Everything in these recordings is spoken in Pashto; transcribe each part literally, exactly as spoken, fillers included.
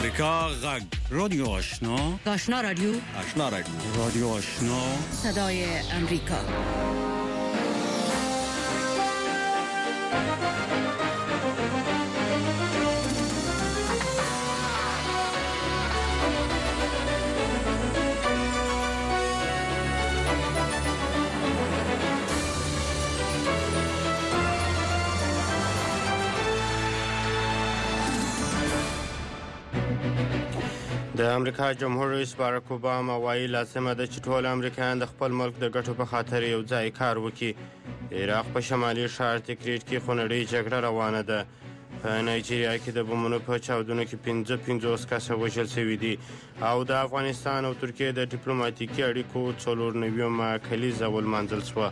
امریکا غږ رادیو آشنا آشنا رادیو آشنا رادیو رادیو آشنا صدای امریکا. د امریکا جمهور رئیس باراک اوباما وایي لازمه ده چې ټول امریکایان د خپل ملک د ګټو په خاطر یو ځای کار وکړي. د عراق په شمالي ښار تکریت کې خونړۍ جګړه روانه ده. په نایجیریا کې د بمونو په چاودنو کې پنځه پنځوس کسه وژل شوي دي او د افغانستان او ترکیې د ډیپلوماتیکي اړیکو څلور نویمه کلیزه ولمانځل شوه.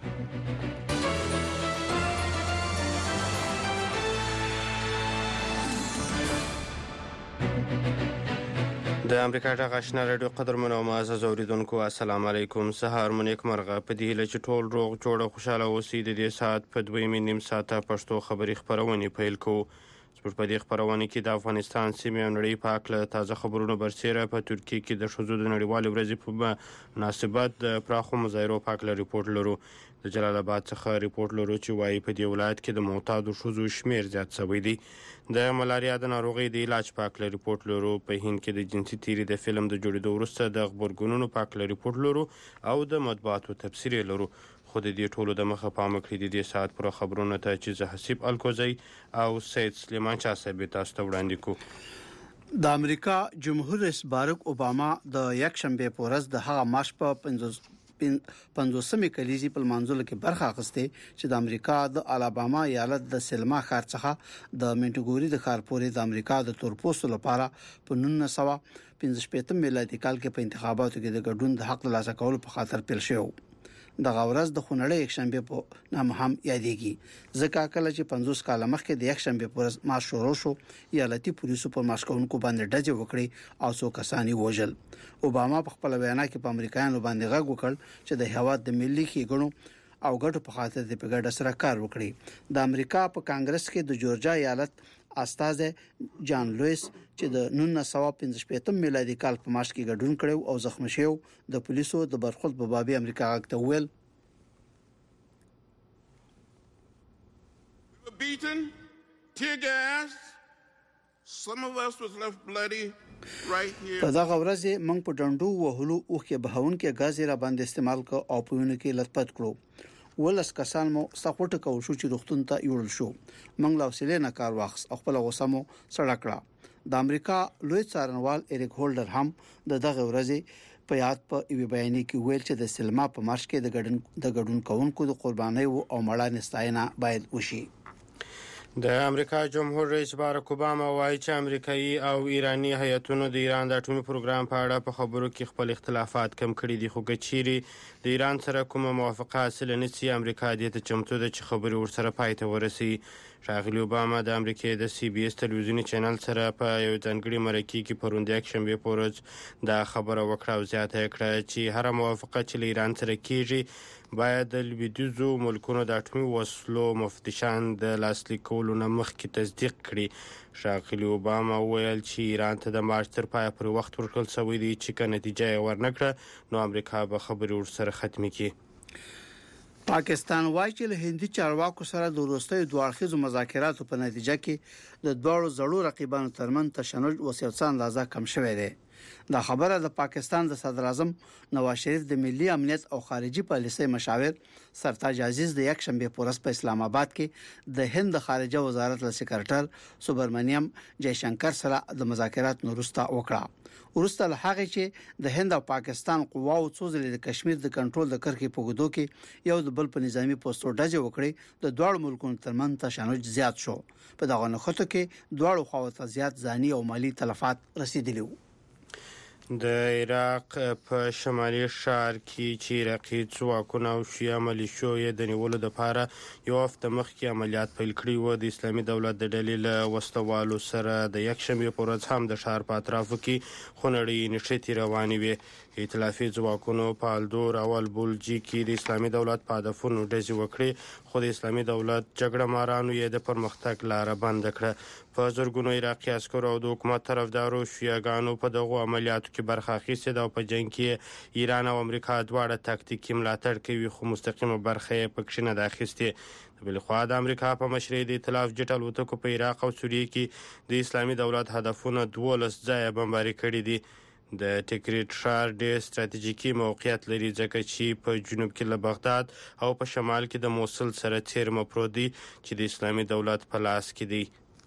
د امریکا غږ آشنا رادیو قدرمنو او معزز اوریدونکو السلام علیکم. سهار مو نیک مرغه. په دې هیله چې ټول روغ جوړ او خوشحاله اوسئ د دې ساعت په دویمې نیم ساعته پښتو خبري خپرونې پیل کوو. زموږ په دې خپرونه کې د افغانستان سیمې او نړۍ په هکله تازه خبرونه برسېره، په ترکیې کې د ښځو د نړیوالې ورځې په مناسبت د پراخو مظاهرو په هکله ریپورټ لرو. د جلال آباد څخه ریپورټ لرو چې وایي په دې ولایت کې د معتادو ښځو شمیر زیات شوی دی. د ملاریا د ناروغۍ د علاج په هکله ریپورټ لرو. په هند کې د جنسي تیري د فلم د جوړېدو وروسته د غبرګونونو په هکله ریپورټ لرو او د مطبوعاتو تبصرې لرو. خو د دې ټولو د مخه پام وکړئ د دې ساعت پوره خبرونه ته چې زه حسیب الکوزی او سید سلیمان شاه صاحب تاسو ته وړاندې کوو. د امریکا جمهور رئیس باراک اوباما د یکشنبه په ورځ د هغه مارش په پنځوسمې کلیزې په منځلو کې برخه اخیسته چې د امریکا د الاباما ایالت د سلما ښار څخه د منټګوري د ښار پورې د امریکا د تورپوستو لپاره په نولس سوه پنځه شپږ میلادي کال کې په انتخاباتو کې د ګډون د حق ترلاسه کولو په خاطر پیل شو. د غورز د خونړۍ یکشنبه په نامه هم یادېږي ځکه کله چې پنځوس کاله مخکې د یکشنبه پر ورځ مارش شروع شو، ایالتي پولیسو په ماسکونکو باندې ډزې وکړې او څو کسان یې وژل. اوباما په خپل وینا کې په امریکایانو باندې غږ وکړ چې د هیواد د ملي ښېګڼو او ګټو په خاطر د پیګړه سره کار وکړي. د امریکا په کانګرس کې د جورجیا ایالت استاذ جان لوئیس چې د نولس سوه پنځه شپږ میلادي کال په مارش کې ګډون کړو او زخمی شو، د پولیسو د برخورد په باب امریکا غږ ته وویل beaten, tear gas, some of us was left bloody right here. په دغه ورځ موږ په ډنډو وهلو او کې بهون کې غاز را باندې استعمال کو او په یونه کې لطپت کړو. ولس کسان مو سخوټه کو شو چې روختون ته یوړل شو. موږ لا وسیله نه کار واخص خپل غوسه مو سړه کړه. د امریکا لوی څارنوال اریک هولډر هم د دغه ورځ په یاد په یوه بیان کې ویل چې د سلما په مارش کې د ګډون د ګډون کوونکو د قربانۍ او مړانې ستاینه باید وشي. د امریکا جمهور رئیس باراک اوباما وایي چې امریکایي او ایرانی هیئتونو د ایران د اټومي پروګرام په اړه په خبرو کې خپل اختلافات کم کړي دي، خو که چیرې د ایران سره کومه موافقه حاصله نه شي، امریکا دې ته چمتو ده چې خبرې ورسره پای ته ورسوي. ښاغلي اوباما د امریکې د سی بي اس تلویزیوني چینل سره په یو ځانګړي مرکې کې پرون د یکشنبې په ورځ دا خبره وکړه او زیاته یې کړه چې هره موافقه چې له ایران سره کیږي باید د لویدیځو ملکونو د اټومي وسلو مفتشان د لاسلیک کولو نه مخکې تصدیق کړي. ښاغلي اوباما وویل چې ایران ته د مارچ تر پایه پورې وخت ورکړل شوی دی چې که نتیجه یې ورنه کړه نو امریکا به خبرې ورسره ختمې کړي. پاکستان وايي چې له هندي چارواکو سره د وروستیو دوه اړخیزو مذاکراتو په نتیجه کې د دواړو زړو رقیبانو ترمنځ تشنج او سیاسي اندازه کم شوې ده. دا خبره د پاکستان د صدر اعظم نواز شریف د ملي امنیت او خارجي پالیسۍ مشاور سرتاج عزیز د یکشنبه په ورځ په اسلام آباد کې د هند خارجه وزارت له سکرټر سوبرمنیم جیشنکر سره د مذاکرات وروسته وکړه. وروسته له هغه چې د هند او پاکستان قواو څو ځلې د کشمیر د کنټرول د کرښې په ګدو کې یو د بل په نظامی پوسټو ډزې وکړې، د دواړو ملکونو ترمنځ تشنج زیات شو. په دغه نښته کې دواړو خواو ته زیات ځاني او مالی تلفات رسیدلي وو. د عراق په شمالي ښار کې چې عراقي ځواکونه او شیعه ملیشو یې د نیولو دپاره یو هفته مخکې عملیات پیل کړي وو. د اسلامي دولت د ډلې له وسلوالو سره د یکشنبې په ورځ هم د ښار په اطرافو کې خونړۍ نښتې روانې وې. ائتلافي ځواکونو په الدور او البلجي کې د اسلامي دولت په هدفونو ډزې وکړې، خو د اسلامي دولت جګړه مارانو یې د پرمختګ لاره بنده کړه. په زرګونو عراقي عسکرو او د حکومت طرفدارو شیعهګانو په دغو عملیاتو کې برخه اخیستې ده او په جنګ کې ایران او امریکا دواړه تاکتیکي ملاتړ کوي، خو مستقیمه برخه یې پکښې نه ده اخیستې. بلخوا د امریکا په مشرۍ د ائتلاف جټ الوتکو په عراق او سوریې کې د اسلامي دولت هدفونه دولس ځایه بمباري کړي دي. د ټیکریټ ښار ډېر ستراتیژیکي موقعیت لري ځکه چې په جنوب کې له بغداد او په شمال کې د موصل سره څیرمه پروت دی چې د اسلامي دولت په لاس کې دی.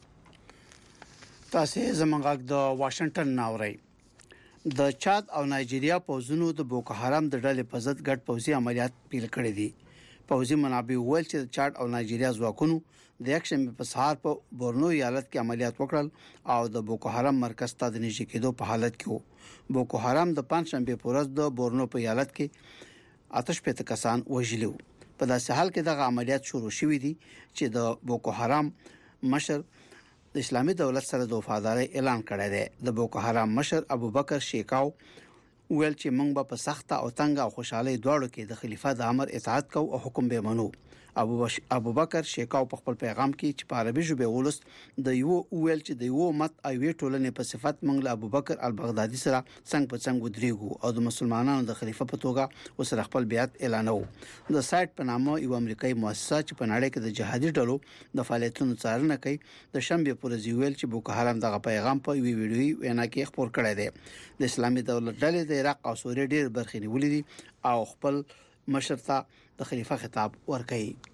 تاسو زمونږ غږ د واشنگټن ناوړی. د چاد او نایجیریا پوځونو د بوکو حرام د ډلې په ضد ګډ پوځي عملیات پیل کړي دي. پوځي منابع ویل چې د چاد او نایجیریا ځواکونو د یکشنبه په سهار په بورنو ایالت کې عملیات وکړل او د بوکو حرام مرکز ته د نږدې کېدو په حالت کې وو. بوکو حرام د پنځشنبه په ورځ د بورنو په ایالت کې آتش پته کسان وژلي وو. په داسې حال کې دغه عملیات شروع شوې دي چې د بوکو حرام مشر د اسلامي دولت سره د وفادارۍ اعلان کړی دی. د بوکو حرام مشر ابوبکر شیکاو ویل چې موږ به په سخته او تنګ او خوشحالي دواړو کې د خلیفہ د امر اطاعت کوو او حکم به منو. ابو بش... ابوبکر شیکاو په خپل پیغام کې چې په عربي ژبه ولست د یو ویل چې د یو مت او وی ټولنې په صفت موږ له ابوبکر البغدادي سره څنګه په څنګه ودرېګو او د مسلمانانو د خلیفہ په توګه وسره خپل بیعت اعلانو. د سایت په نامه یو امریکایي مؤسسه چې په نړۍ کې د جهادي ډلو د فعالیتونو څارنه کوي د شنبه پر ورځ ویل چې بوکو حرام دغه پیغام په وی ویډیوي وینا کې خبر کړی دی. د اسلامي دولت ډلې د عراق او سوریې ډېر برخې نیولې دي او خپل مشر ته د خلیفہ خطاب ورکړي.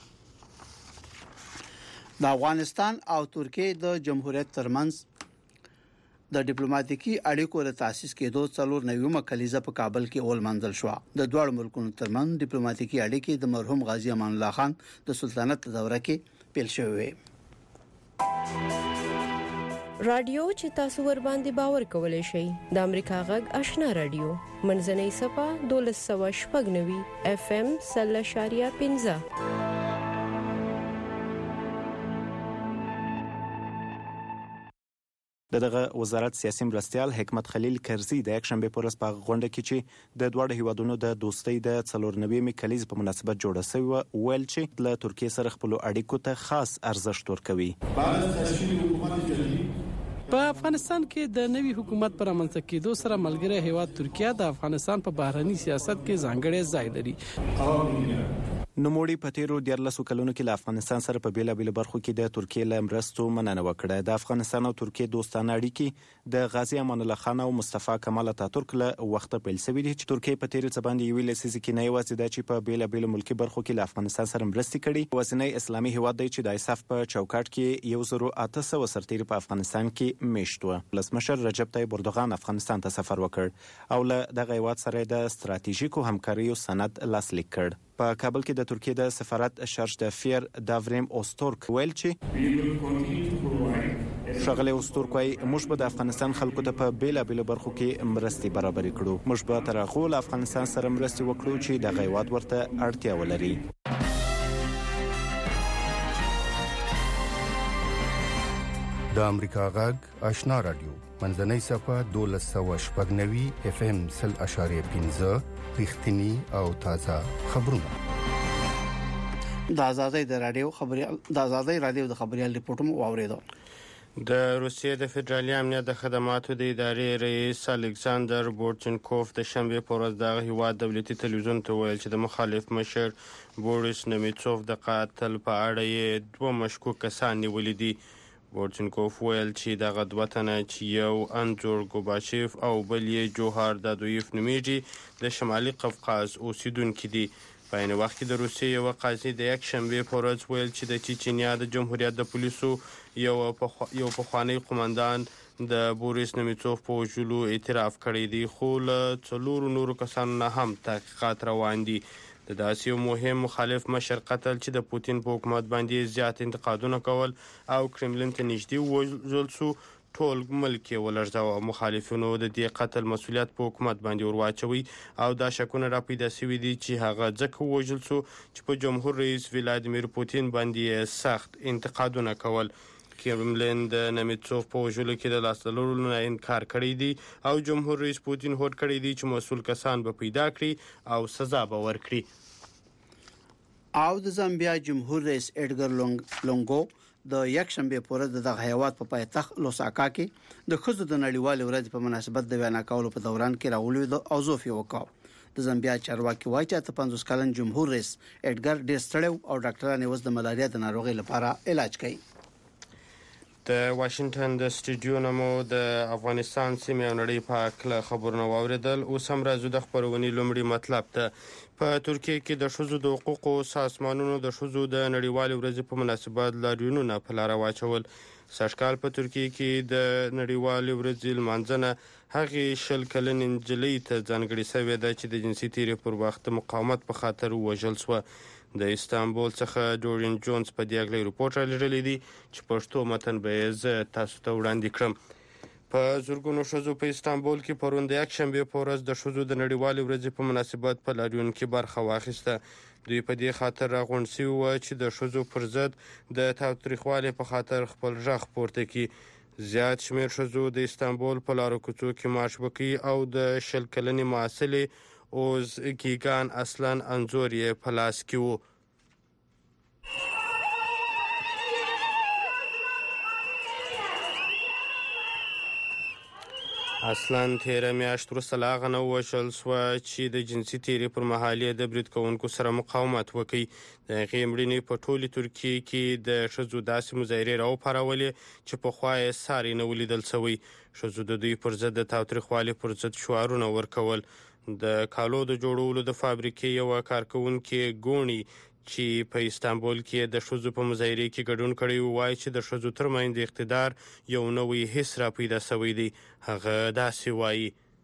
د افغانستان او ترکیه د جمهوریت ترمنځ د ډیپلوماټیکي اړیکو د تاسیس کېدو څلور نویمه کلیزه په کابل کې اول منځل شو. د دوه ملکونو ترمنځ ډیپلوماټیکي اړیکې د مرحوم غازی امان الله خان د سلطنت دوره کې پیل شوې. رادیو چې تاسو ور باندې باور کولای شئ د امریکا غږ آشنا رادیو منځنۍ صفه دولس سوه شپږ نوي اف ام سل اشاریه پنځه. دغه وزارت سیاسي مرستيال حکمت خلیل کرزي د یکشنبه پر ورځ په غونډه کې چې د دوه هیوادونو د دوستۍ د څلور نوي کلیز په مناسبت جوړه شوی ویل چې د ترکیه سره خپل اړیکو ته خاص ارزښت ورکوي. په افغانستان کې د نوي حکومت پر رامنځته کېدو سره ملګری هیواد ترکیه د افغانستان په بهرني سیاست کې ځانګړی ځای لري. نوموړي په تیرو دیارلسو کلونو کې له افغانستان سره په بیلابېلو برخو کې د ترکیه له مرستو مننه وکړه. د افغانستان او ترکیه دوستانه اړیکې د غازی امان الله خان او مصطفی کمال اتاتورک له وخته پیل شوې دي چې ترکیه په تیرو څه باندې یوې لسیزې کې نه یوازې د چې په بیلابېلو ملکی برخو کې له افغانستان سره مرستې کړي، وسنۍ اسلامي هیواد دی چې د ایساف په چوکاټ کې یو زرو اته سوه سرتیري په افغانستان کې میشت و. ولسمشر رجب طیب اردوغان افغانستان ته سفر وکړ او له دغه هیواد سره د ستراتیژیکو همکاریو سند لاسلیک کړ. په کابل کې د ترکیه د سفارت شارج د فیر داوریم اوستورک ویل چې شغله اوستورک وايي موږ به د افغانستان خلکو ته په بیلابېلو برخو کې مرستې برابرې کړو. موږ به تر هغه له افغانستان سره مرستې وکړو چې د غیواد ورته اړتیا ولري. د امریکا غږ آشنا رادیو منځنۍ صفه دولس سوه شپږ نوي اف ام سل اشاریه پنځه رښتینی او تازه خبرونه. د آزادۍ د رادیو خبريال د آزادۍ رادیو د خبريال ریپورتوم واوریدو. د روسیې د فدرالي امنیت د خدماتو د ادارې رئیس الکساندر بورچنکوف د شنبه په ورځ د هیواد دولتي تلویزیون ته ویل چې د مخالف مشر بوریس نمیتسوف د قتل په اړه یې دوه مشکوک کسان نیولي دي. بورچنکوف ویل چې دغه دوه تنه چې یو انزور ګوباچیف او بل یې جوهار دادویف نومیږي د شمالي قفقاز اوسیدونکي دي. په عین وخت کې د روسیې یو قاضي د یک شنبه په ورځ ویل چې د چچنیا د جمهوریت د پولیسو یو یو پخوانی قومندان د بوریس نمیتسوف په وژلو اعتراف کړی دی، خو له څلورو نورو کسانو نه هم تحقیقات روان دي. د داسې یو مهم مخالف مشر قتل چې د پوتین په حکومت باندې زیات انتقادونه کول او کرملین ته نږدې وژل شو ټول ملک یې ولړزاوه. مخالفینو د دې قتل مسؤلیت په حکومت باندې ورواچوي او دا شکونه را پیدا شوي دي چې هغه ځکه ووژل شو چې په جمهور رئیس ولادیمیر پوتین باندې سخت انتقادونه کول. کرملین د نمیتسوف په وژلو کې د لاس لرلو نه انکار کړی دی او جمهور رئیس پوتین هوډ کړی دی چې مسؤل کسان به پیدا کړي او سزا به ورکړي. او د زامبیا جمهور رئیس اډګر لونګو د یک شنبه په ورځ د هیواد په پایتخت لوساکا کې د خزو د نړیوال ورځ په مناسبت د وینا کولو په دوران کې راغلی د اوزوف یو وکاو. د زامبیا چارواکي وایي چې پنځوس کلن جمهور رئیس اډګر ډیر ستړی او ډاکټرانو وز د ملاریا د ناروغي لپاره علاج کوي. د واشنگټن د سټوډیو نه مو د افغانستان سیمې او نړۍ په اړه خبرونه واوریدل. اوس هم راځو د خبرونې لومړی مطلب ته. په ترکیه کې د ښځو د حقوقو سازمانونو د ښځو د نړیوالې ورځې په مناسبت لاریونونه په لاره واچول. سږکال په ترکیه کې د نړیوالې ورځې لمانځنه هغې شل کلنې نجلۍ ته ځانګړې شوې ده چې د جنسي تیرې پر وخت د مقاومت په خاطر ووژل شوه. د استانبول څخه ډورین جونز په دې اړه ریپورت رالیږلی دی چې پښتو متن به یې زه تاسو ته وړاندې کړم. په زرګونو ښځو په استانبول کې پرون د یک شنبې په ورځ د ښځو د نړیوالې ورځې په مناسبت په لاریون کې برخه واخیسته. دوی په دې خاطر راغونډ شوي وو چې د ښځو پر ضد د تاوتریخوالي په خاطر خپل غږ پورته کړي. زیات شمېر ښځو د استانبول په لارو کوڅو کې مارش وکړي او د شل کلنې محصلې اوز ګیګان اصلا انځور یې په لاس کې و. اصلا تیره میاشت وروسته له هغه نه ووژل شوه چې د جنسي تیرې پر مهال یې د برید کوونکو سره مقاومت وکړي. د هغې مړینې په ټولې ترکیې کې د ښځو داسې مظاهرې راوپارولې چې پخوا یې ساری نه ولیدل شوی. ښځو د دوی پر ضد د تاوتریخوالي پر ضد شعارونه ورکول. د کالو د جوړولو د فابریکې یوه کارکوونکې ګونی چې په استانبول کې د ښځو په مظاهرې کې ګډون کړی و وایي چې د ښځو ترمنځ د اقتدار یو نوی حس را پیدا شوی دی. هغه داسې وایي: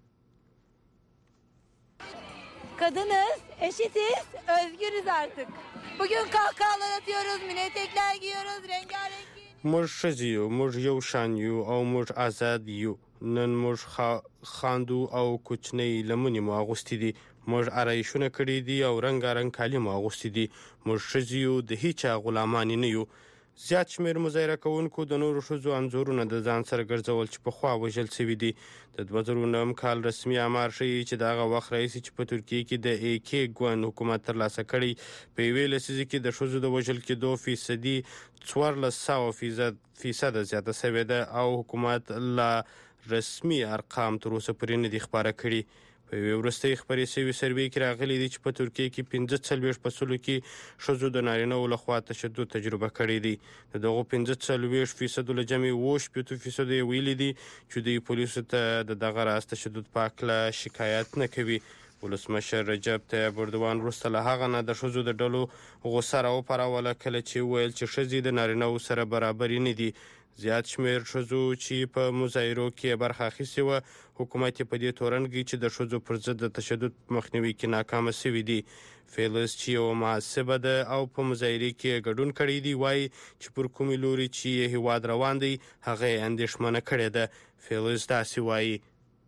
Kadınız, eşitiz, özgürüz artık. Bugün kahkahalar atıyoruz, mini etekler giyiyoruz, rengarenk. موږ ښځې یو، موږ یو شان یو او موږ آزاد یو. نن موږ خاندو او کوچنۍ لمنې مو اغوستې دي. موږ آرایشونه کړي دي او رنګارنګ کالي مو اغوستي دي. موږ ښځې یو، د هیچا غلامان نه یو. زیات شمېر مظاهره کوونکو د نورو ښځو انځورونه د ځان سره ګرځول چې پخوا وژل شوي دي. د دوه زره نهم کال رسمي آمار ښیي چې د هغه وخت راهیسې چې په ترکیه کې د ای کې ګوند حکومت ترلاسه کړی، په یوې لسیزه کې د ښځو د وژل کېدو فیصدي څوارلس سوه فیصده زیاته شوې ده او حکومت لا رسمي ارقام تر اوسه پورې نه دي خپاره کړي. په یوې وروستۍ خپرې شوې سروې کې راغلي دي چې په ترکیه کې پنځه څلوېښت په سلو کې ښځو د نارینهو لخوا تشدد تجربه کړی دی. د دغو پنځه څلوېښت فیصدو له جمع اووه شپېته فیصدو یې ویلي دي چې دوی پولیسو ته د دغه راز تشدد په هکله شکایت نه کوي. ولسمشر رجب طیب اردوان وروسته له هغه نه د ښځو د ډلو غوسه راوپاروله کله چې وویل چې ښځې د نارینهو سره برابرې نه دي. زیات شمېر ښځو چې په مظاهرو کې برخه اخیستې وه، حکومت یې په دې تورن کړي چې د ښځو پر ضد د تشدد مخنیوي کې ناکامه شوي دي. فیلز چې یوه محاسبه ده او په مظاهرې کې ګډون کړی دی وایي چې پر کومې لوري چې هیواد روان دی هغه یې اندېښمنه کړې ده. فیلز داسې وایي: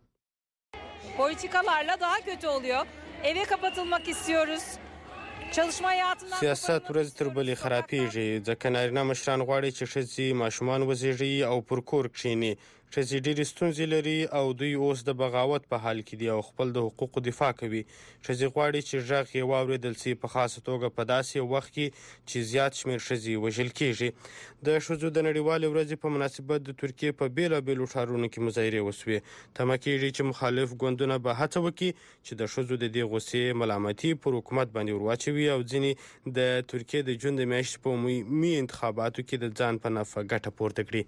Politikalarla daha kötü oluyor. Eve kapatılmak istiyoruz. Çalışma hayatından سیاست ورځ تر بلې خرابېږي ځکه نارینه مشران غواړي چې ښځې ماشومان وزېږوي او پر کور کښېني. ښځې ډېرې ستونزې لري او دوی اوس د بغاوت په حال کې دي او خپل د حقوقو دفاع کوي. ښځې غواړي چې غږ یې واورېدل شي، په خاصه توګه په داسې وخت کې چې زیات شمېر ښځې وژل کېږي. د ښځو د نړیوالې ورځې په مناسبت د ترکیې په بېلابېلو ښارونو کې مظاهرې وشوې. تمه کېږي چې مخالف ګوندونه به هڅه وکړي چې د ښځو د دې غوسې ملامتي پر حکومت باندې ورواچوي او ځینې د ترکیې د جون د میاشتې په عمومي انتخاباتو کې د ځان په نفع ګټه پورته کړي.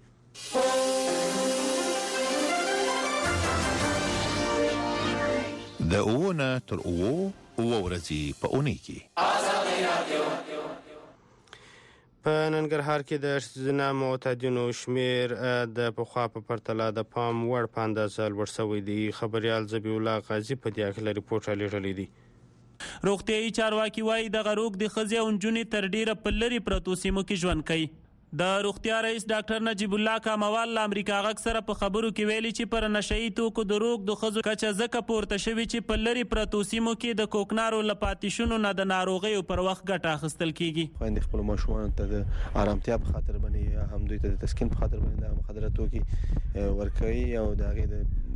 د اووه نه تر اووه اووه ورځې په اونۍ کې په ننګرهار کې د ښځینه معتادینو شمېر د پخوا په پرتله د پام وړ په اندازه لوړ شوی دی. خبریال ذبیح الله غازي په دې اړه ریپورټ رالیږلی دی. روغتیايي چارواکي وایي دغه روغ د ښځې او نجونې تر ډیره په لرې پرتو سیمو کې ژوند کوي. د روغتیا رئیس ډاکټر نجیب الله کاموال له امریکا غږ سره په خبرو کې ویلي چې پر نشئی توکو د روغ د ښځو کچه ځکه پورته شوې چې په لرې پرتو سیمو کې د کوکنارو له پاتې شونو نه د ناروغیو پر وخت ګټه اخیستل کیږي. خویندې خپلو ماشومانو ته د ارامتیا په خاطر باندې هم دوی ته د تسکین په خاطر باندې د مخدره توکي ورکوي او د هغې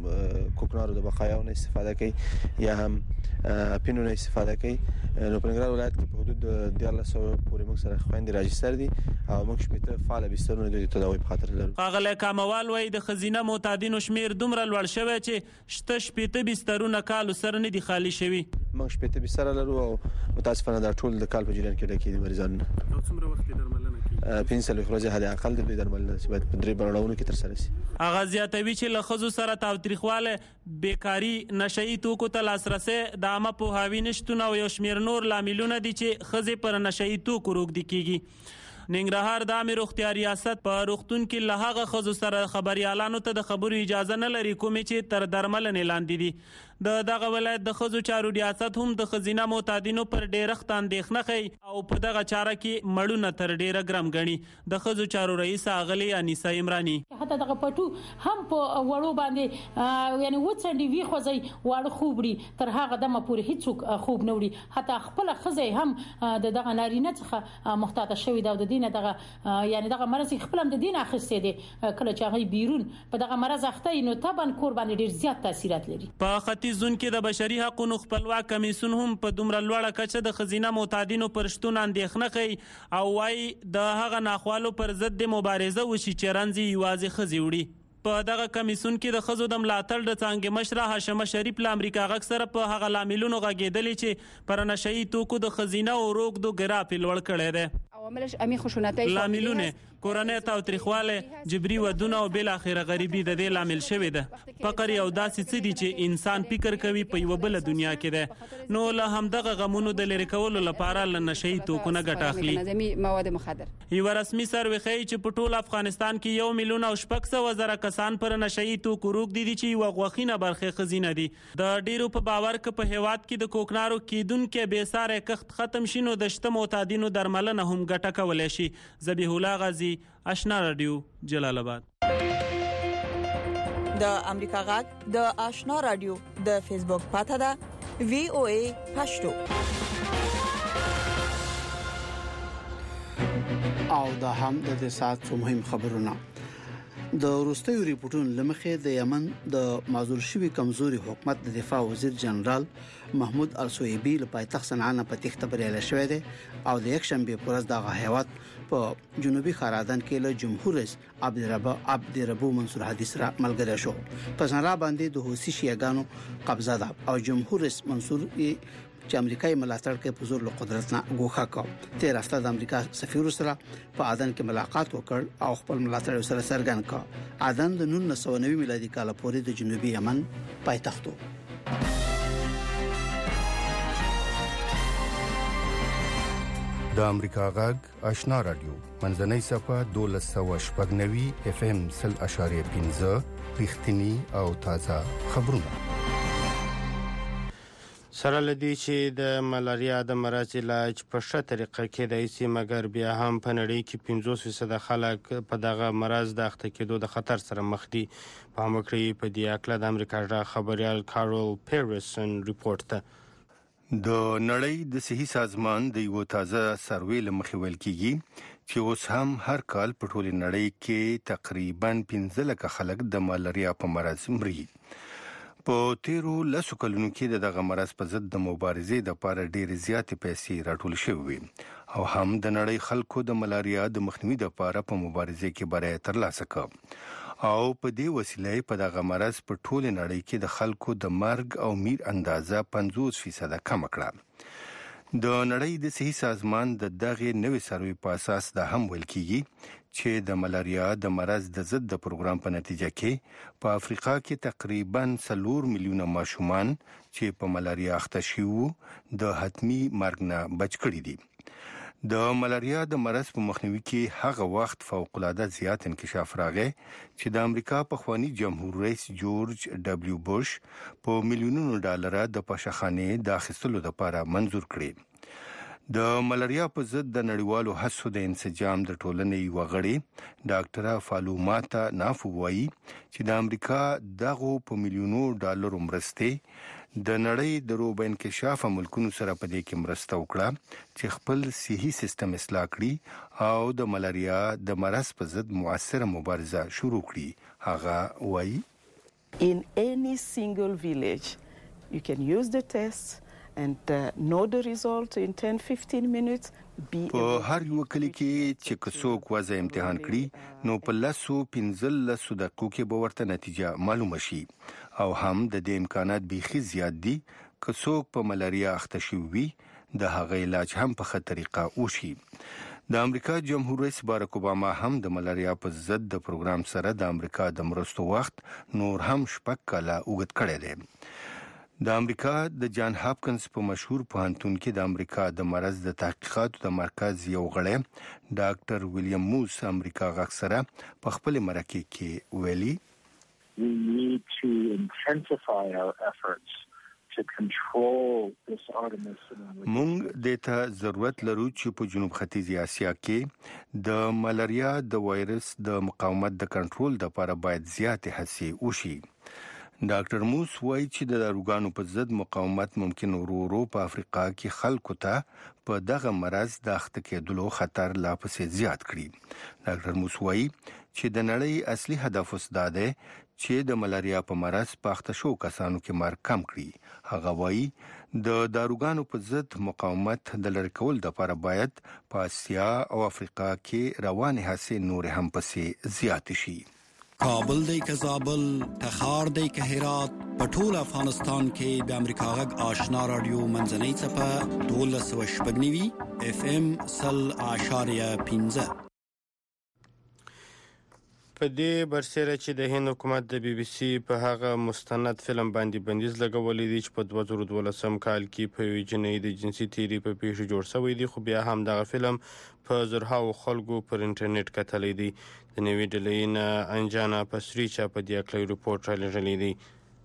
د کوکنارو د بقایاو نه استفاده کوي یا هم اپینو نه استفاده کوي. نو په ننګرهار ولایت کې په حدود د دیارلس سوه پورې موږ سره خویندې راجستر دي او موږ شپېته فعاله بسترونه د تداوي په خاطر لرو. ښاغلی کاموال وایي د ښځینه معتادینو شمیر دومره لوړ شوی چې شته شپېته بسترونه کالو سره نه دي خالي شوي. موږ شپېته بستره لرو او متاسفانه دا ټول د کال په جریان کې ډکې دي مریضان. او څومره وخت درملنه کوي؟ پنځه څلوېښت ورځې حد اقل د دوی درملنه چې باید په درې بڼاوونو کې ترسره شي. هغه زیاتوي چې له ښځو سره تاوتریخوالی، بیکاري، نشئی توکو ته لاسرسی، د عامه پوهاوي نشتون او یو شمیر نور لاملونه دي چې ښځې پر نشئی توکو روږدي کیږي. ننګرهار د عامې روغتیا ریاست په روغتون کې له هغه ښځو سره خبریالانو ته د خبرو اجازه نه لري کومې چې تر درملنې لاندې دي. د دغه ولایت د ښځو چارو ریاست هم د ښځینه معتادینو پر ډیرښت اندېښنه ښیي او په دغه چاره کې مړونه تر ډیره ګرم ګڼي. د ښځو چارو رئیس اغلې انیسه عمراني حتی دغه پټو هم په وړو باندې یعنی وڅنډي وی خوځي واړه خوب لري تر هغه دمه پورې هیڅوک خوب نه وړي. حتی خپل ښځې هم د دغه نارینه څخه محتاط شوی دا د دینه دغه یعنی دغه مرز خپل هم د دین اخیستې دي کله چې هغه بیرون په دغه مرز اخته نو طبعا کور باندې ډیر زیات تاثیرات لري. په ختیځون کې د بشري حقوقو خپلواک کمیسیون هم په دومره لوړه کچه د ښځینه معتادینو پر شتون اندېښنه کوي او وايي د هغه ناخوالو پر ضد مبارزه وشي چې رنځ یوازې ښځې وړي. په دغه کمیسیون کې د ښځو د ملاتړ د څانګې مشره هاشمه شریف له امریکا غږ سره په هغه لاملونو غږېدلې چې پر نشئی توکو د ښځینه او روږدو ګراف لوړ کړی دی. عواملش امی خشونتای لاملونه کورنۍ تاوتریخوالی، جبري ودونه او بل اخره غریبي د دې لامل شوی ده. فقر یو داسې څه دي چې انسان فکر کوي په یو بل دنیا کې ده. نو له همدغه غمونو د لری کولو لپاره ل نشئی توکو نه ګټه اخلي. مواد مخدر یو رسمي سروې ښیي چې په ټول افغانستان کې یو میلیون او شپږ سوه زره کسان پر نشئی توکو روږدي دي چې یوه غوښینه برخه ښځینه دي. د ډیرو په باور کې په هیواد کې د کوکنارو کیدونکي بې ساري کښت ختم شي نو د شته معتادینو درملنه هم ګټه کولی شي. ذبیح الله غازی، آشنا رادیو، جلال آباد. د امریکا غږ د آشنا رادیو د فیسبوک پاڼه ده وی او ای پښتو. او دا هم د دې سات مهم خبرونه. د وروستیو ریپورتونو لمخې د یمن د معذور شوی کمزوري حکومت د دفاع وزیر جنرال محمود السویبی له پایتخت صنعا نه په تخته بریاله شوې ده او د یک شنبه پرز دغه هیواد په جنوبي خرادان کې له جمهور رئیس عبدالرب عبدالربو منصور حدیث را ملګری شو. په صنعا باندې د حوثي شیعاګانو قبضه ده او جمهور رئیس منصور چې امریکایي ملاتړ کې په زور له قدرت نه ګوښه کړ. تیر هفته د امریکا سفیر سره په عدن کې ملاقات وکړ او خپل ملاتړ سره څرګند کړ. عدن د نولس سوه نوي میلادي کال پورې د جنوبي یمن پایتخت و. د امریکا غږ آشنا رادیو منځنۍ صفه دولس سوه شپږ نوي اف ام سل اشاریه پنځه رښتینی او تازه خبرونه. سره لدی چې د ملاریا د مرض علاج په ښه طریقه کېدای شي مګر بیا هم په نړۍ کې پنځوس فیصد خلک په دغه مرض د اخته کېدو د خطر سره مخ دي. په امریکا په دې اکله د امریکا ژغ خبريال کارول پیرسن ریپورت ته د نړۍ د صحي سازمان د یو تازه سروې لمخې ویل کیږي چې اوس هم هر کال په ټول نړۍ کې تقریبا پنځه لک خلک د ملاریا په مرض مري. په تیرو لسو کلونو کې دغه مرض په ضد د مبارزې د لپاره ډېر زیاتې پیسې راټول شوې او هم د نړۍ خلکو د ملاریا د مخنیوي لپاره په مبارزې کې بری ترلاسه کړ او په دې وسیله په دغه مرض په ټول نړۍ کې د خلکو د مرګ او میر اندازه پنځوس فیصد کم کړه. د نړۍ د صحي سازمان د دغه نوې سروې په اساس دا هم ویل کیږي چې د ملاریا د مرض د ضد د پروګرام په نتیجه کې په افریقا کې تقریبا څلور میلیونه ماشومان چې په ملاریا اخته شوي د حتمی مرګ نه بچ کړي دي. د ملاریا د مرض په مخنیوي کې هغه وخت فوق العاده زیات انکشاف راغی چې د امریکا پخوانی جمهور رئیس جورج ډبلیو بوش په میلیونونو ډالر د پاشخانه د اخیستلو لپاره منزور کړی. د ملاریا په ضد د نړیوالو هڅو د انسجام د ټولنې وغړي ډاکټره فالوماتا نافو وایي چې د امریکا دغه په میلیونو ډالر مرستې د نړۍ د روبه انکشاف ملکونو سره په دې کې مرسته وکړه چې خپل صحي سیستم اصلاح کړي او د ملاریا د مرض په ضد موثره مبارزه شروع کړي. هغه وایي In any single village you can use the test and uh, know the result in ten to fifteen minutes. په هر یو کلی کې چې څوک وځي امتحان کړي نو په لاسو پنځل لسو دقیقو کې به ورته نتیجه معلومه شي او هم د دې امکانات بيخي زیات دي که څوک په ملاریا اخته شي وي د هغه علاج هم په ښه طریقه وشي. د امریکا جمهور رئیس باراک اوباما هم د ملاریا په ضد د پروګرام سره د امریکا د مرستو وخت نور هم شپږ کاله اوږد کړی دی. د امریکا د جان هاپکنز په مشهور پوهنتون کې د امریکا د مرض د تحقیقاتو د مرکز یو غړی ډاکټر ویلیام موس امریکا غږ سره په خپل مرکه کې ویلي We need to intensify our efforts to control this Artemisinin. مونږ د ته ضرورت لرو چې په جنوب ختیځی اسیا کې د ملاریا د وایرس د مقاومت د کنټرول لپاره باید زیاتې هڅې وشي. ډاکټر موس وایي چې د داروګانو په ضد مقاومت ممکن ورو ورو په افریقا کې خلکو ته په دغه مرض د اخته کېدلو خطر لا پسې زیات کړي. ډاکټر موس وایي چې د نړۍ اصلي هدف اوس دا دی چې د ملاریا په مرض په اخته شو کسانو کې مرګ کم کړي. هغه وایي د داروګانو په ضد مقاومت د لری کول لپاره باید په اسیا او افریقا کې روانه هڅې نور هم پسې زیات شي. کابل دی که زابل تخار دی که هرات په ټول افغانستان کې د امریکا غږ آشنا رادیو منځنۍ څپه دولس سوه شپږ نوي اف ام سل اعشاریه پنځه. په دې برسېره چې د هند حکومت د بي بي سي په هغه مستند فلم باندې بندیز لګولې دي چې په دوه زره دولسم کال کې په یوې جنۍ د جنسي تیري په پیښه جوړ شوی دی، خو بیا هم دغه فلم په زرهاو خلکو پر انټرنیټ کتلی دی. د نوې ډلې نه انجانا پسریچا په دې اړه ریپورټ رالیږلی دی.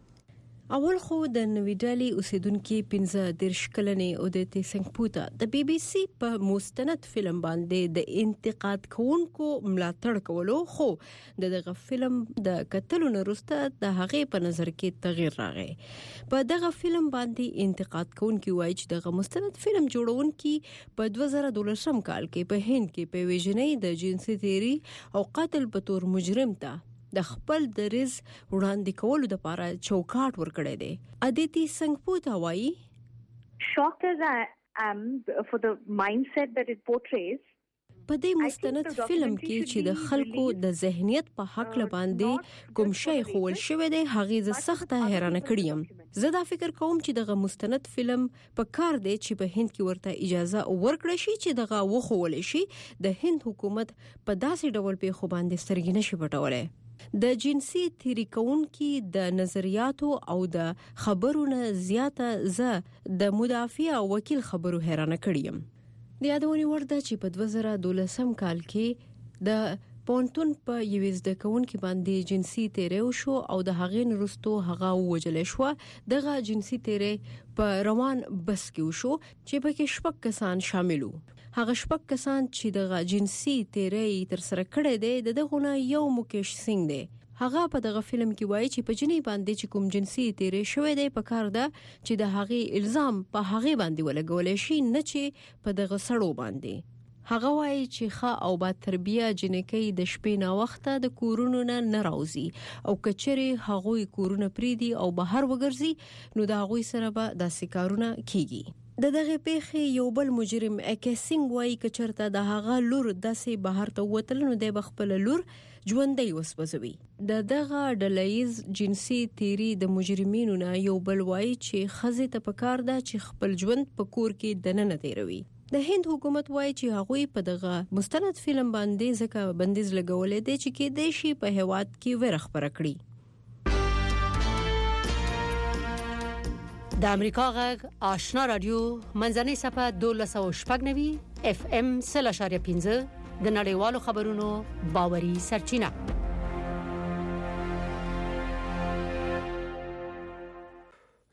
اول خو د نوې ډلې اوسیدونکو پنځه دېرش کلنې اودیتې سنگپوتا د بي بي سي په مستند فلم باندې د انتقاد کوونکو ملاتړ کولو، خو د دغه فلم د کتلو نه وروسته د هغې په نظر کې تغییر راغی. په دغه فلم باندې انتقاد کوونکي وایي چې دغه مستند فلم جوړونکي په دوه زره دولسم کال کې په هند کې په ویژنۍ د جنسي تیري او قتل په تور مجرم ته د خپل دریز وړاندې کولو لپاره چوکاټ ورکړی دی. ادیتی سنگپوتا وایي shocked as I am for the mindset that it portrays. په دې مستند فلم کې چې د خلکو د ذهنیت په حق لباندې کوم شی خول شوی دی هغه ز سخته حیرانه کړیم. زه دا فکر کوم چې دغه مستند فلم په کار دی چې په هند کې ورته اجازه ورکړي شي چې دغه وخول شي. د هند حکومت په داسې ډول په خو باندې سترګې نشي پټولای. د جنسي تیری کونکي د نظریاتو او د خبرونو زیاته ز د مدافع او وکیل خبرو حیرانه کړیم. د یادونې ورده چې په دوه زره دولسم کال کې د پونتون په یوې زده کوونکې باندې جنسي تیری وشو او د هغې وروسته هغه ووجل شو. دغه جنسي تیری په روان بس کې وشو چې پکې شپږ کسان شامل وو. هغه شپږ کسان چې دغه جنسي تیری تر سره کړی دی دغه نه یو مکیش سنگ دی. هغه په دغه فلم کې وایي چې په جنۍ باندې چې کوم جنسي تیری شوی دی په کار ده چې د هغې الزام په هغې باندې ولګول شي نه چې په دغه سړو باندې. هغه وایي چې ښه او با تربیه جنکۍ د شپې نه وخته د کورونو نه نه راوځي او کچري هغوی کورونه پریدي او بهر وګرځي نو د هغوی سره به داسې کارونه کیږي. د دغه پیښې یو بل مجرم اکسنګ وایي چې چرته د هغه لور داسې بهر ته وتل نو د بخپل لور ژوندۍ وسپزوي. د دغه ډلهیز جنسي تیری د مجرمینو نه یو بل وایي چې خزې ته پکار ده چې خپل ژوند په کور کې دننه تیروي. د هند حکومت وایي چې هغوی په دغه مستند فلم باندې ځکه بندیز لګولې دی چې کې د شي په هواد کې وره خبره کړي. د امریکا غږ آشنا رادیو منځنۍ صفه دولس سوه شپږ نوي اف ام سل اعشاریه پنځه د نړیوالو خبرونو باوري سرچینه.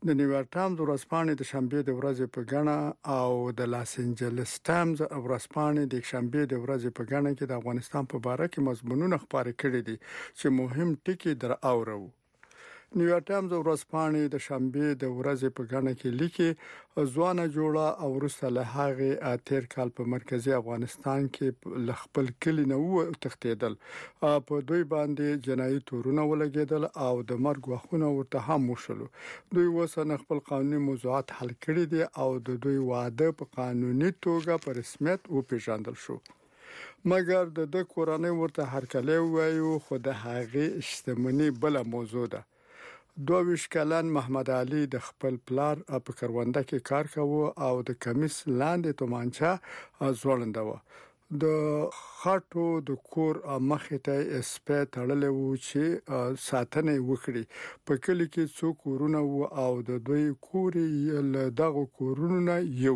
د نیویارک ټایمز ورځپاڼې د شنبه د ورځې په غاڼه او د لاس انجلس ټایمز ورځپاڼې د شنبه د ورځې په غاڼه کې د افغانستان په اړه کې مضمونونه خبرې کړې دي چې مهم ټکي در اورو. نیویارک ټایمز ورځپاڼې د شنبه د ورځې په غاڼه کې لیکي ځوانه جوړه او ورسته له هغه تیر کال په مرکزی افغانستان کې ل خپل کلی نه و تختیدل په دوی باندې جنایي تورونه ولګیدل او د مرګ وختونه ورته هم وشلو. دوی وسنه خپل قانوني موضوعات حل کړي دي او د دوی واده په قانوني توګه په رسمیت او پیژندل شو. مګر د د کورانه ورته هرکلی وایو خو د هغه اجتماعي بل موضوع ده. دوه ویشت کلن محمد علي د خپل پلار په کرونده کې کار کاوه او د کمیس لاندې تومانچه ځوړنده و. د خاطو د کور مخې ته سپه تړلې و چې ساتنه وکړي. په کلی کې څو کورونه و او د دوی کوري له دغه کورونو یو.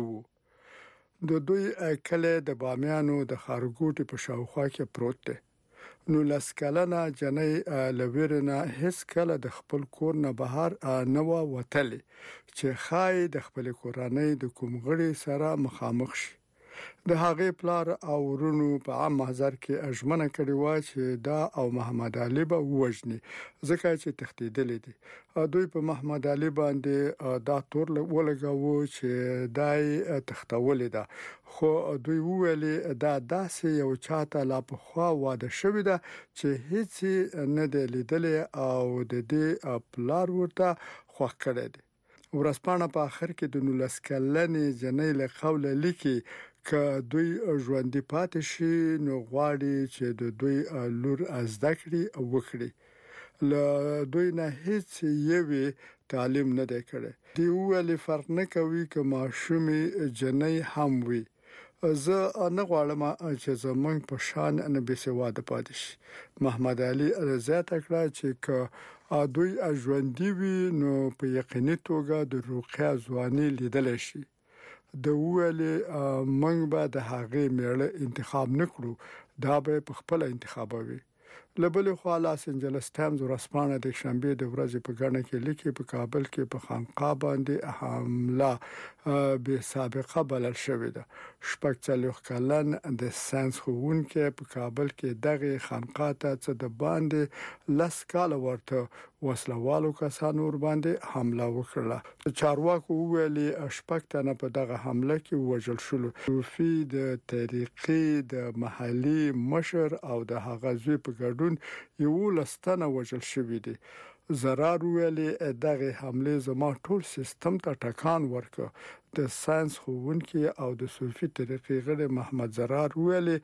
د دوی کله د بامیانو د خارګوټي په شاوخوا کې پروت دی. نو لسکلنه جنۍ لویرنه هیڅ کله د خپل کور نه بهر نه و وتلی چې خای د خپل کورنۍ د کوم غړي سره مخامخ شي. د هغه پلار او ورونو په عام محضر کې اجمنه کړی و چې دا او محمد علي به وژني ځکه چې تختیدل دي. دوی په محمد علي باندې دا تور ولګاوه چې دای تختول ده خو دوی ویلي دا داسې یو چاته لا په خوا واده شوی ده چې هیڅ نه دی لیدل او د دې پلار ورته خوښ کړی دی. ورځپاڼه په اخر کې د نولس کلنې جنۍ له قوله لیکي که دوی ژوندۍ پاتې شي نو غواړي چې د دوی لور زده کړي او وکړي. له دوی نه هیڅ یوې تعلیم نه دی کړی. دی ویلي فرق نه کوي که ماشومې جنۍ هم وي. زه نه غواړم چې زمونږ په شان نه بېسواده پاتې شي. محمد علي زیاته کړه چې که دوی ژوندۍ وي نو په یقیني توګه د روغتیا ځواني لیدل شي. د ویلې موږ به د هغه میړه انتخاب نکړو دا به په خپل انتخابوي. لبل خو لاس انجلس ټایمز ورځپاڼه د شنبه د ورځې په غاڼه کې لیکي په کابل کې په خانقاه باندې حمله به سابقه بلل شوې ده. شپږ څلوېښت کلن د ساينس ښوونکي په کابل کې دغه خانقاه ته څه د باندې لس کال ورته وسلوالو کسانو ور باندې حمله وکړه. چارواکو ویلي شپږ تنه په دغه حمله کې وژل شول. صوفي د طریقې د محلي مشر او د هغه زوی په ګډون یو لستانه وژل شوی دی. زرار ویلي دغه حمله زما ټول سیستم ته ټکان ورکړ. د ساينس ښوونکي او د صوفي طریقې غړي محمد زرار ویلي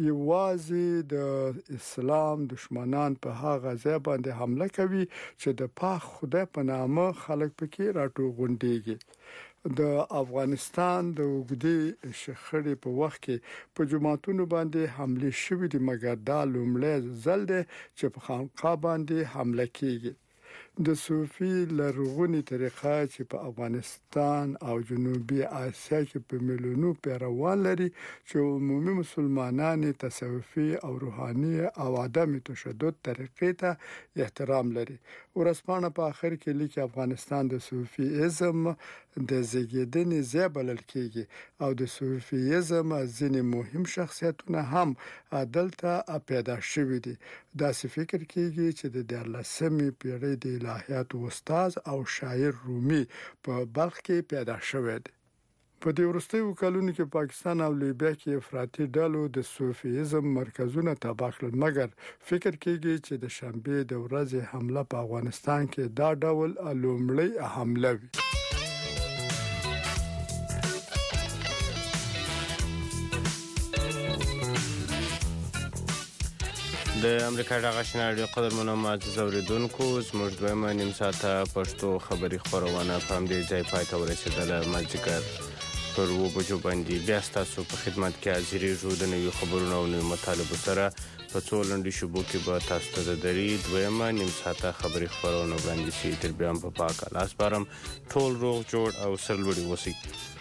یوازې د اسلام دشمنان په هغه ځای باندې حمله کوي چې د پاک خدای په نامه خلک پکې راټوغونډيږي. د افغانستان د وګړي شخړې په وخت کې په جماعتونو باندې حمله شوې دي مګر دا لومړی ځل دی چې په خانقاه باندې حمله کیږي. د صوفي لرغونی طریقه چې په افغانستان او جنوبي اسیا کې په میلیونو پیروان لري چې عمومي مسلمانان تصوفي او روحاني او عدم تشدد طریقې ته احترام لري. ورځپاڼه په اخر کې لیکي افغانستان د صوفیزم د زیږیدنې ځای بلل کیږي او د صوفیزم ځینې مهم شخصیتونه هم دلته پیدا شوي دي. دا څه فکر کیږي چې د دیارلسمې پیړۍ د الهیات استاد او شاعر رومي په بلخ کې پیدا شوی دی. په دې وروستیو کلونو کې پاکستان او لیبیا کې افراطي ډلو د صوفیزم مرکزونه تباه کړل مګر فکر کیږي چې د شنبه د ورځې حمله په افغانستان کې دا ډول لومړی حمله وي. د امریکا د غشنا رادیو قدرمنو معزز اوریدونکو زموږ دویمه نیم ساعته پښتو خبري خبرونه په همدې ځای پای ته ورسېدله. مازدیګر پر اووه بجو باندې بیا ستاسو په خدمت کې حاضرېږو د نویو خبرونو او نویو مطالبو سره. په څو لنډو شیبو کې به تاسو ته د درې دویمه نیم ساعته خبري خبرونه وړاندې شي. تر بیا هم په پاک الله سپارم. ټول روغ جوړ او سرلوړي اوسئ.